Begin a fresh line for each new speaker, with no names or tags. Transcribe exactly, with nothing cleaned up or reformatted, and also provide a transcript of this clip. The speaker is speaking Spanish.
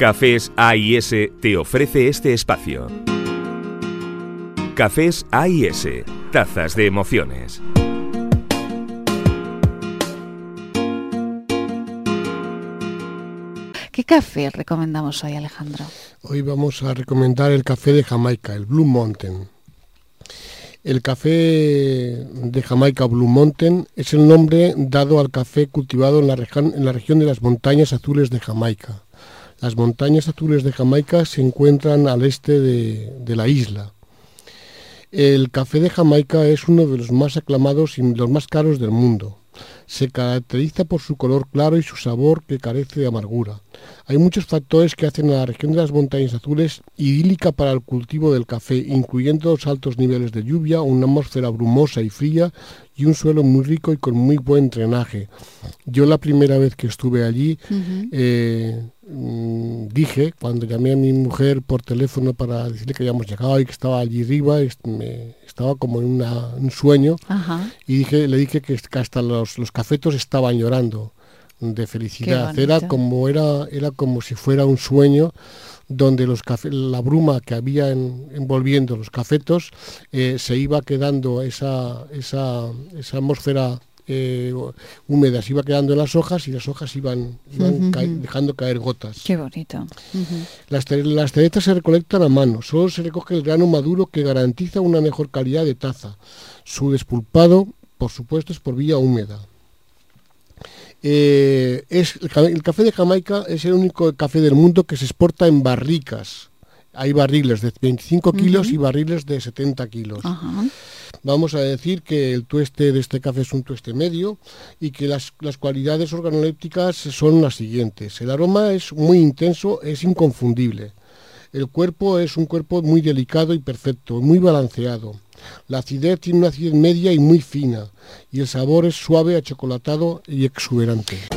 Cafés A y S te ofrece este espacio. Cafés A y S, tazas de emociones.
¿Qué café recomendamos hoy, Alejandro?
Hoy vamos a recomendar el café de Jamaica, el Blue Mountain. El café de Jamaica Blue Mountain es el nombre dado al café cultivado en la, región, en la región de las Montañas Azules de Jamaica. Las Montañas Azules de Jamaica se encuentran al este de, de la isla. El café de Jamaica es uno de los más aclamados y los más caros del mundo. Se caracteriza por su color claro y su sabor que carece de amargura. Hay muchos factores que hacen a la región de las Montañas Azules idílica para el cultivo del café, incluyendo los altos niveles de lluvia, una atmósfera brumosa y fría y un suelo muy rico y con muy buen drenaje. Yo la primera vez que estuve allí uh-huh. eh, dije, cuando llamé a mi mujer por teléfono para decirle que habíamos llegado y que estaba allí arriba, me, estaba como en una, un sueño, uh-huh. y dije, le dije que hasta los, los cafetos estaban llorando de felicidad. Era como, era, era como si fuera un sueño donde los café, la bruma que había en, envolviendo los cafetos eh, se iba quedando, esa, esa, esa atmósfera eh, húmeda se iba quedando en las hojas y las hojas iban, iban uh-huh. ca- dejando caer gotas.
Qué bonito. Uh-huh.
Las, las cerezas se recolectan a mano, solo se recoge el grano maduro que garantiza una mejor calidad de taza. Su despulpado, por supuesto, es por vía húmeda. Eh, es, el café de Jamaica es el único café del mundo que se exporta en barricas. Hay barriles de veinticinco kilos uh-huh. y barriles de setenta kilos. Uh-huh. Vamos a decir que el tueste de este café es un tueste medio y que las, las cualidades organolépticas son las siguientes. El aroma es muy intenso, es inconfundible. El cuerpo es un cuerpo muy delicado y perfecto, muy balanceado. La acidez tiene una acidez media y muy fina, y el sabor es suave, achocolatado y exuberante.